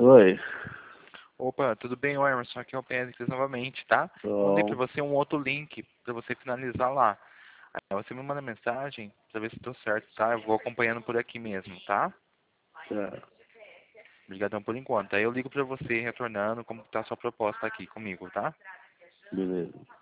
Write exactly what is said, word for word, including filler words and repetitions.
Oi. Opa, tudo bem, ô Emerson? Aqui é o Péricles novamente, tá? Mandei pra Então, você um outro link pra você finalizar lá. Aí você me manda mensagem pra ver se deu certo, tá? Eu vou acompanhando por aqui mesmo, tá? tá. Obrigadão por enquanto. Aí eu ligo pra você retornando como tá a sua proposta aqui comigo, tá? Beleza.